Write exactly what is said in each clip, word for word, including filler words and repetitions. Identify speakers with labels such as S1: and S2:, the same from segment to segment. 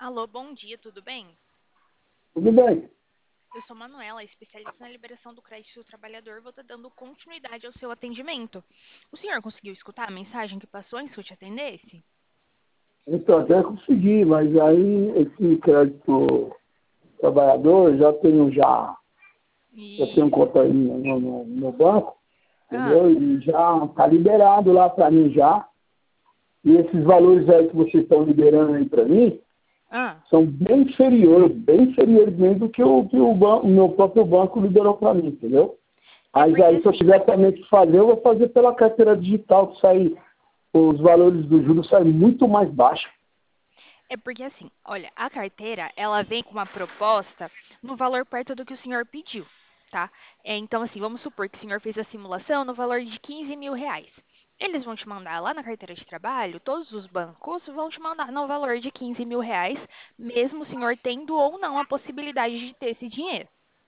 S1: Alô, bom dia, tudo bem?
S2: Tudo bem.
S1: Eu sou Manuela, especialista na liberação do crédito do trabalhador. Vou estar dando continuidade ao seu atendimento. O senhor conseguiu escutar a mensagem que passou em que eu te atendesse?
S2: Então, até consegui, mas aí esse crédito trabalhador, já tenho já, já tenho
S1: Isso.
S2: conta aí no, no, no no banco,
S1: Ah,
S2: entendeu? E já está liberado lá para mim já. E esses valores aí que vocês estão liberando aí para mim,
S1: ah.
S2: são bem inferiores, bem inferiores mesmo do que o que o, ban- o meu próprio banco liberou para mim, entendeu?
S1: É
S2: Mas
S1: porque
S2: aí, se eu
S1: assim,
S2: tiver também que fazer, eu vou fazer pela carteira digital, que sai, os valores do juros saem muito mais baixos.
S1: é porque assim, olha, a carteira, ela vem com uma proposta no valor perto do que o senhor pediu, tá? É, então, assim, vamos supor que o senhor fez a simulação no valor de quinze mil reais. Eles vão te mandar lá na carteira de trabalho, todos os bancos vão te mandar no valor de quinze mil reais, mesmo o senhor tendo ou não a possibilidade de ter esse dinheiro.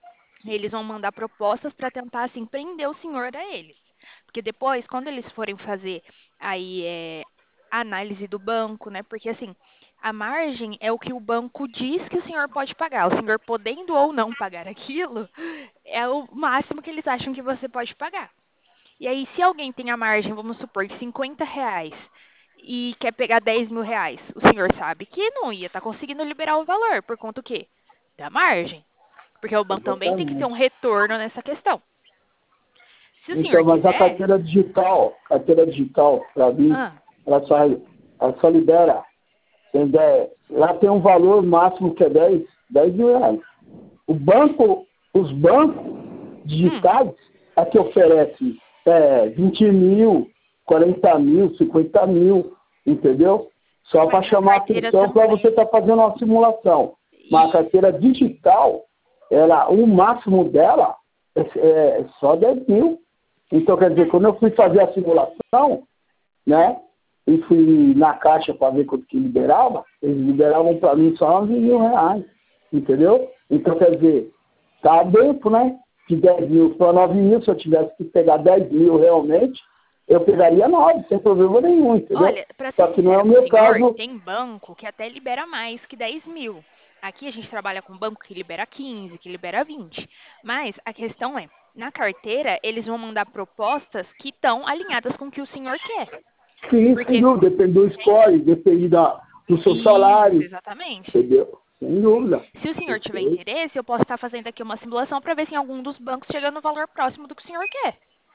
S1: Eles vão mandar propostas para tentar, assim, prender o senhor a eles. Porque depois, quando eles forem fazer aí é, a análise do banco, né? Porque assim, a margem é o que o banco diz que o senhor pode pagar. O senhor podendo ou não pagar aquilo, é o máximo que eles acham que você pode pagar. E aí, se alguém tem a margem, vamos supor, de cinquenta reais e quer pegar dez mil reais, o senhor sabe que não ia estar conseguindo liberar o valor, por conta do quê? Da margem. Porque o banco também tem que ter um
S2: Exatamente.
S1: retorno nessa questão. Se o senhor
S2: Então, mas a
S1: quiser.
S2: carteira digital, carteira digital, para mim,
S1: Ah,
S2: ela só, ela só libera, tem dez, lá tem um valor máximo que é dez dez mil reais. O banco, os bancos
S1: hum,
S2: digitais é que oferece é, vinte mil, quarenta mil, cinquenta mil, entendeu? Só para
S1: mas a
S2: chamar a
S1: carteira
S2: atenção para você
S1: também.
S2: estar fazendo uma simulação. Mas a
S1: Isso.
S2: carteira digital, ela, o máximo dela é, é só dez mil. Então, quer dizer,
S1: É,
S2: quando eu fui fazer a simulação, né, e fui na caixa para ver quanto que liberava, eles liberavam para mim só onze mil reais, entendeu? Então, quer dizer, tá dentro, né, de dez mil para nove mil, se eu tivesse que pegar dez mil realmente, eu pegaria nove, sem problema nenhum, entendeu?
S1: olha, para ser
S2: Só que não é
S1: sincera
S2: o
S1: com o
S2: meu
S1: senhor,
S2: caso.
S1: tem banco que até libera mais que dez mil. Aqui a gente trabalha com banco que libera quinze, que libera vinte. Mas a questão é, na carteira, eles vão mandar propostas que estão alinhadas com o que o senhor quer.
S2: Sim, sem
S1: Porque,
S2: dúvida, depende do score, depende da, do seu
S1: isso,
S2: salário,
S1: exatamente.
S2: entendeu? Sem dúvida.
S1: Se o senhor tiver
S2: Perfeito.
S1: interesse, eu posso estar fazendo aqui uma simulação para ver se em algum dos bancos chega no valor próximo do que o senhor quer.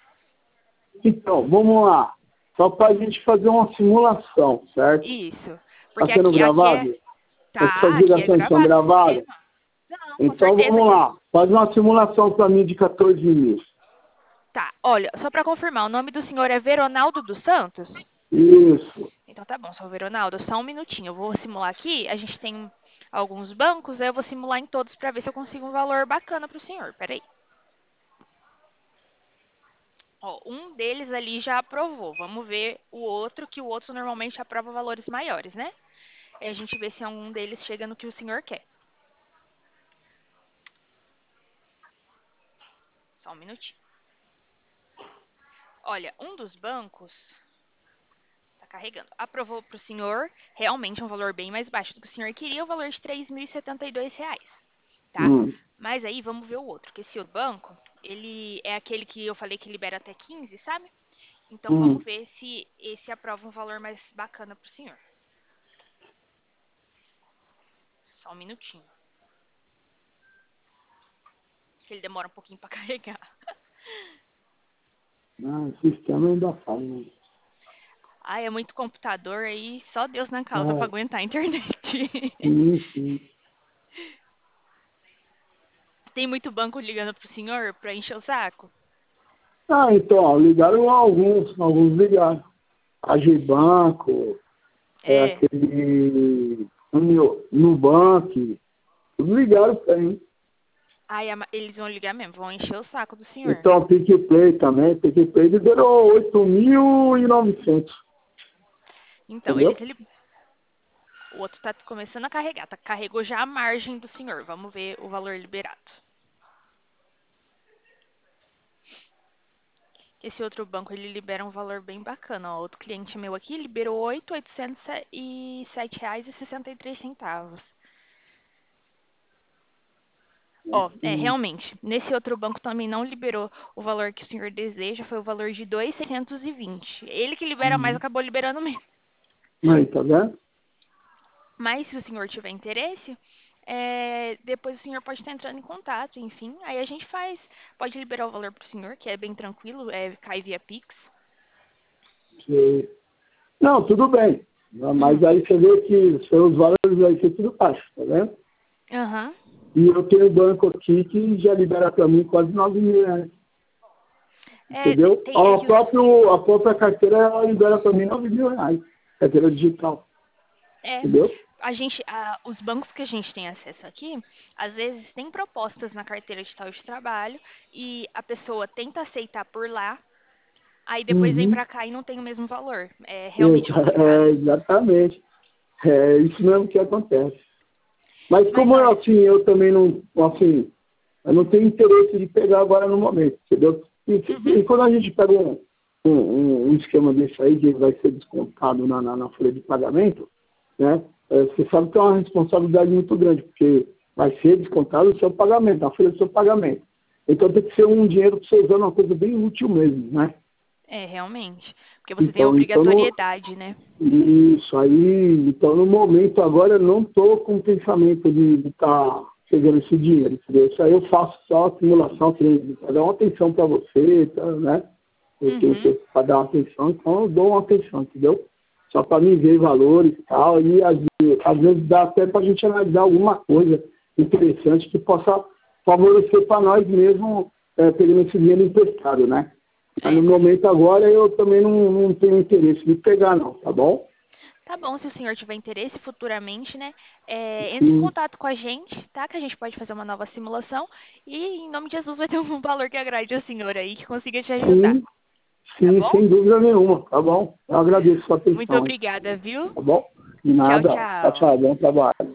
S2: Então, vamos lá. Só para a gente fazer uma simulação, certo?
S1: Isso.
S2: Está
S1: Porque
S2: sendo
S1: aqui, aqui é.
S2: gravado? Essas
S1: Tá, aqui é
S2: ligações são
S1: gravado, sem
S2: gravadas?
S1: problema. Não, com
S2: Então,
S1: certeza.
S2: vamos lá. Faz uma simulação para mim de quatorze mil.
S1: Tá, olha, só para confirmar, o nome do senhor é Veronaldo dos Santos?
S2: Isso.
S1: Então tá bom, seu Veronaldo, só um minutinho. Eu vou simular aqui. A gente tem alguns bancos, aí eu vou simular em todos para ver se eu consigo um valor bacana para o senhor. Peraí. Ó, um deles ali já aprovou. Vamos ver o outro, que o outro normalmente aprova valores maiores, né? Aí a gente vê se algum deles chega no que o senhor quer. Só um minutinho. Olha, um dos bancos tá carregando. Aprovou para o senhor, realmente é um valor bem mais baixo do que o senhor queria, o valor de três mil e setenta e dois reais, tá?
S2: Hum,
S1: Mas aí vamos ver o outro, que esse outro banco, ele é aquele que eu falei que libera até quinze, sabe? Então vamos
S2: hum.
S1: ver se esse aprova um valor mais bacana para o senhor. Só um minutinho, que ele demora um pouquinho para carregar.
S2: Ah, o sistema ainda faz, né?
S1: Ah, é muito computador aí, só Deus na causa para
S2: É,
S1: aguentar a internet.
S2: sim, sim.
S1: Tem muito banco ligando pro senhor para encher o saco?
S2: Ah, então, ó, ligaram alguns, alguns ligaram. A Gibanco, é
S1: É.
S2: aquele Uni- Nubank, tudo ligaram para mim.
S1: Ai, ama- eles vão ligar mesmo, vão encher o saco do senhor.
S2: Então, PicPay também, PicPay liberou oito mil e novecentos,
S1: Então, eles
S2: entendeu?
S1: li- o outro tá começando a carregar, tá, carregou já a margem do senhor. Vamos ver o valor liberado. Esse outro banco, ele libera um valor bem bacana, ó. Outro cliente meu aqui liberou oito mil oitocentos e sete reais e sessenta e três centavos. Ó, é,
S2: Hum.
S1: realmente, nesse outro banco também não liberou o valor que o senhor deseja, foi o valor de dois mil seiscentos e vinte. Ele que libera mais,
S2: Hum.
S1: acabou liberando mesmo.
S2: Aí, tá vendo?
S1: Mas se o senhor tiver interesse, é, depois o senhor pode estar entrando em contato, enfim. Aí a gente faz, pode liberar o valor para o senhor, que é bem tranquilo, é, cai via Pix.
S2: Que... Não, tudo bem. Mas
S1: Hum.
S2: aí você vê que os seus valores vai ser tudo baixo, tá vendo?
S1: Aham.
S2: E eu tenho um banco aqui que já libera para mim quase nove mil reais.
S1: É, te-
S2: Entendeu?
S1: tem, é
S2: A,
S1: que os,
S2: próprio, a própria carteira ela libera para mim nove mil reais. Carteira digital.
S1: é,
S2: Entendeu?
S1: a gente, a- os bancos que a gente tem acesso aqui, às vezes tem propostas na carteira digital de trabalho e a pessoa tenta aceitar por lá, aí depois vem
S2: Uhum.
S1: para cá e não tem o mesmo valor. É realmente
S2: É,
S1: complicado.
S2: exatamente. É isso mesmo que acontece. Mas
S1: Mas
S2: como eu,
S1: olha,
S2: assim, eu também não, assim, eu não tenho interesse de pegar agora no momento, entendeu? E,
S1: uhum,
S2: e quando a gente pega um, um, um- um esquema desse aí, que vai ser descontado na, na, na folha de pagamento, né? é, Você sabe que é uma responsabilidade muito grande, porque vai ser descontado o seu pagamento, na folha do seu pagamento. Então tem que ser um dinheiro para você usar uma coisa bem útil mesmo, né?
S1: é realmente, porque você tem a
S2: Então, então não,
S1: obrigatoriedade, né?
S2: isso aí, então no momento agora eu não estou com o pensamento de estar pegando esse dinheiro, entendeu? Isso aí eu faço só a simulação, para dar uma atenção para você, tá, né? Eu tenho
S1: Uhum.
S2: para dar uma atenção, então eu dou uma atenção, entendeu? Só para mim ver valores e tal, e às, vezes- às vezes dá até para a gente analisar alguma coisa interessante que possa favorecer para nós mesmos, é, pegando esse dinheiro emprestado, né? Mas no
S1: É.
S2: momento agora eu também não, não tenho interesse de pegar não, tá bom?
S1: Tá bom, se o senhor tiver interesse futuramente, né? É, entre em
S2: Sim,
S1: contato com a gente, tá? Que a gente pode fazer uma nova simulação e em nome de Jesus vai ter um valor que agrade ao senhor aí, que consiga te ajudar,
S2: sim,
S1: tá
S2: sim,
S1: bom?
S2: sem dúvida nenhuma, tá bom? Eu agradeço a sua
S1: Muito
S2: atenção,
S1: obrigada, viu?
S2: tá bom? De
S1: Tchau,
S2: nada. Tchau,
S1: tchau.
S2: tchau, bom trabalho.